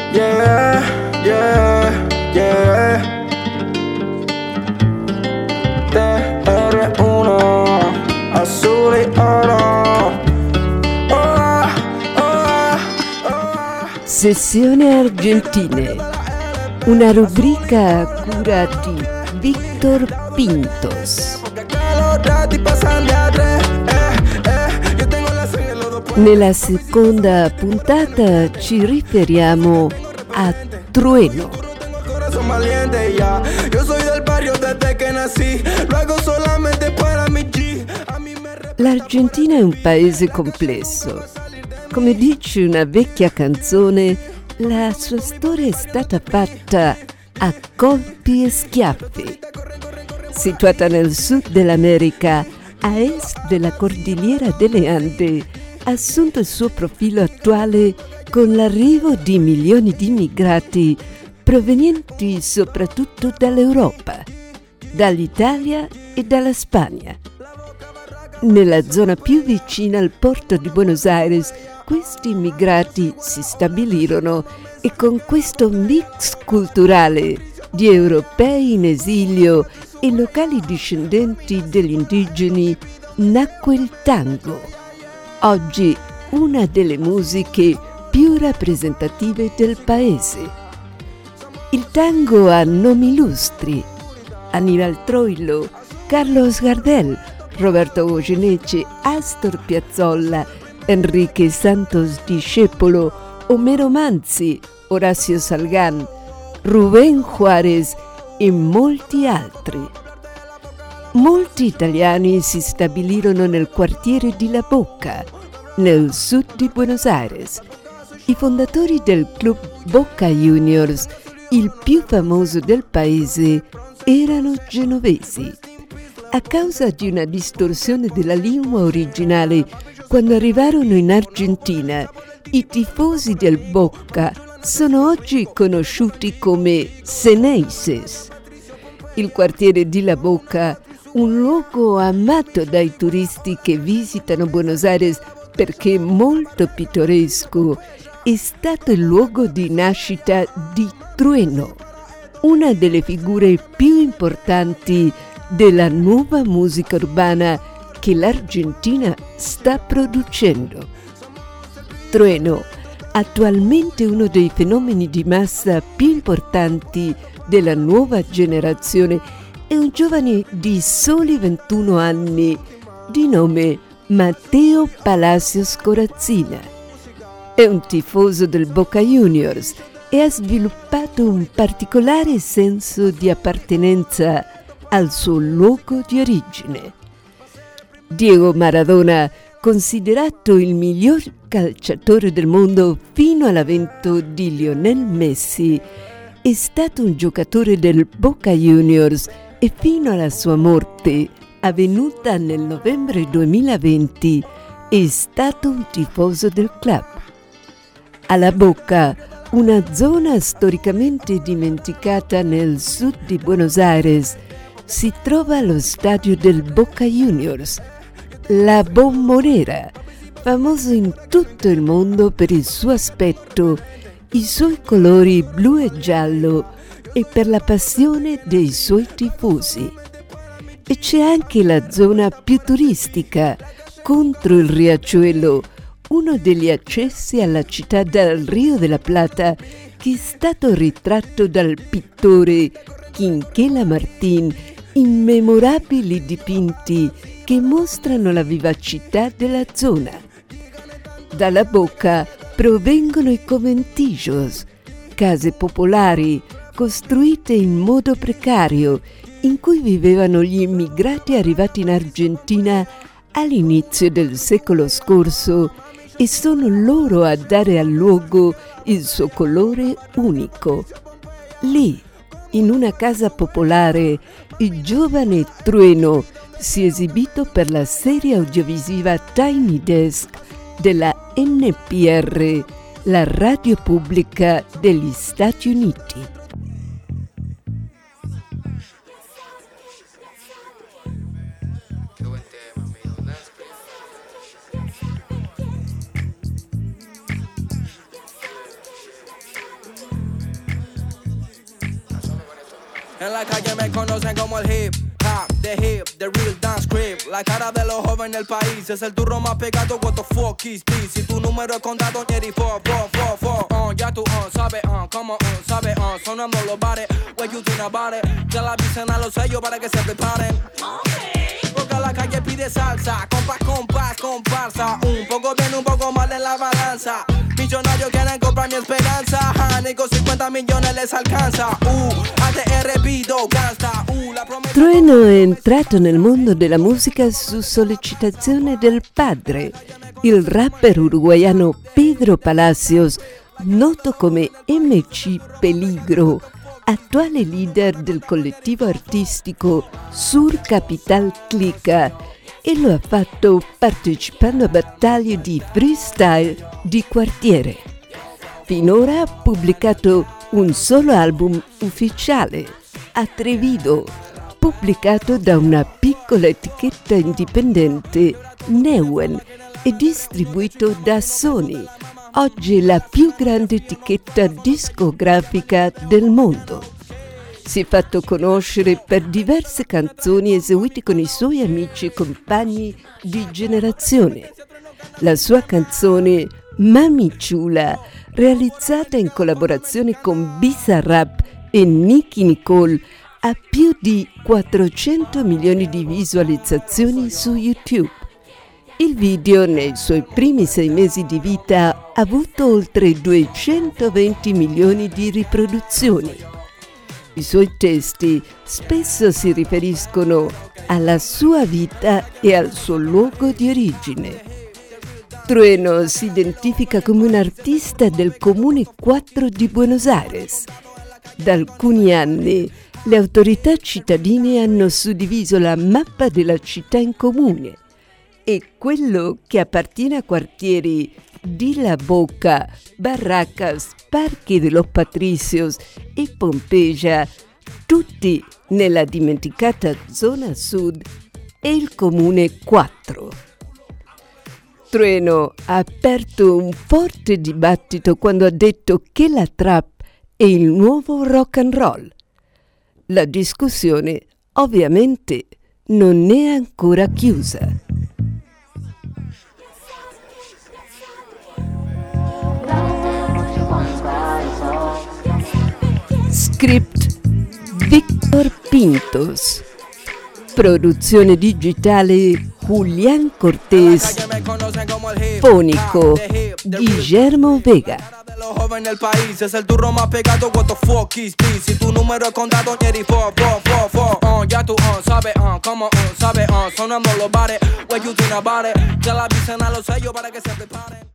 Yeah, yeah, yeah. TR1, azul y oro. Oh, oh, oh. Sessione Argentine, una rubrica a cura di Víctor Pintos. Nella seconda puntata ci riferiamo a Trueno. L'Argentina è un paese complesso. Come dice una vecchia canzone, la sua storia è stata fatta a colpi e schiaffi. Situata nel sud dell'America, a est della Cordigliera delle Ande, ha assunto il suo profilo attuale con l'arrivo di milioni di immigrati provenienti soprattutto dall'Europa, dall'Italia e dalla Spagna. Nella zona più vicina al porto di Buenos Aires, questi immigrati si stabilirono e con questo mix culturale di europei in esilio e locali discendenti degli indigeni nacque il tango, oggi una delle musiche più rappresentative del paese. Il tango ha nomi illustri: Aníbal Troilo, Carlos Gardel, Roberto Goyeneche, Astor Piazzolla, Enrique Santos Discepolo, Omero Manzi, Horacio Salgán, Rubén Juárez e molti altri. Molti italiani si stabilirono nel quartiere di La Boca, nel sud di Buenos Aires. I fondatori del club Boca Juniors, il più famoso del paese, erano genovesi. A causa di una distorsione della lingua originale, quando arrivarono in Argentina, i tifosi del Boca sono oggi conosciuti come Xeneises. Il quartiere di La Boca, un luogo amato dai turisti che visitano Buenos Aires perché è molto pittoresco, è stato il luogo di nascita di Trueno, una delle figure più importanti della nuova musica urbana che l'Argentina sta producendo. Trueno, attualmente uno dei fenomeni di massa più importanti della nuova generazione, è un giovane di soli 21 anni di nome Matteo Palacios Corazzina. È un tifoso del Boca Juniors e ha sviluppato un particolare senso di appartenenza al suo luogo di origine. Diego Maradona, considerato il miglior calciatore del mondo fino all'avvento di Lionel Messi, è stato un giocatore del Boca Juniors e fino alla sua morte, avvenuta nel novembre 2020, è stato un tifoso del club. Alla Boca, una zona storicamente dimenticata nel sud di Buenos Aires, si trova lo stadio del Boca Juniors, la Bombonera, famoso in tutto il mondo per il suo aspetto, i suoi colori blu e giallo e per la passione dei suoi tifosi. E c'è anche la zona più turistica, contro il riachuelo, uno degli accessi alla città dal Rio della Plata, che è stato ritratto dal pittore Quinquela Martín in memorabili dipinti che mostrano la vivacità della zona. Dalla Boca provengono i conventillos, case popolari costruite in modo precario, in cui vivevano gli immigrati arrivati in Argentina all'inizio del secolo scorso, e sono loro a dare al luogo il suo colore unico. Lì, in una casa popolare, il giovane Trueno si è esibito per la serie audiovisiva Tiny Desk della NPR, la radio pubblica degli Stati Uniti. En la calle me conocen como el hip hop, the real dance crib. La cara de los jóvenes del país es el turro más pegado. What the fuck is this? Si tu número es contado, ñeri, fo. Ya tú, sabe, como, sabe, sonando los bares. What you think about it? Ya la avisen a los sellos para que se preparen. Porque la calle pide salsa, comparsa. Un poco bien, un poco mal en la balanza. Millonarios quieren comprar mi esperanza. Ni con 50 millones les alcanza. ATR pido gangsta. Trueno è entrato nel mondo della musica su sollecitazione del padre, il rapper uruguaiano Pedro Palacios, noto come MC Peligro, attuale leader del collettivo artistico Sur Capital Clica, e lo ha fatto partecipando a battaglie di freestyle di quartiere. Finora ha pubblicato un solo album ufficiale, Atrevido, pubblicato da una piccola etichetta indipendente, Neuen, e distribuito da Sony, oggi la più grande etichetta discografica del mondo. Si è fatto conoscere per diverse canzoni eseguite con i suoi amici e compagni di generazione. La sua canzone Mami Chula, realizzata in collaborazione con Bizarrap e Nicki Nicole, ha più di 400 milioni di visualizzazioni su YouTube. Il video, nei suoi primi 6 mesi di vita, ha avuto oltre 220 milioni di riproduzioni. I suoi testi spesso si riferiscono alla sua vita e al suo luogo di origine. Trueno si identifica come un artista del Comune 4 di Buenos Aires. Da alcuni anni le autorità cittadine hanno suddiviso la mappa della città in comune e quello che appartiene a quartieri di La Boca, Barracas, Parque de los Patricios e Pompeia, tutti nella dimenticata zona sud, è il Comune 4. Trueno ha aperto un forte dibattito quando ha detto che la trap è il nuovo rock and roll. La discussione ovviamente non è ancora chiusa. Script Victor Pintos. Produzione digitale Julián Cortés. Fonico Guillermo Vega. Los jóvenes del país es el turro más pegado. What the fuck is this? Si tu número es contado, ñeri, fo. Ya tú, sabe, como, sabe, sonando los bares. What you think about it? Ya la avisen a los sellos para que se preparen.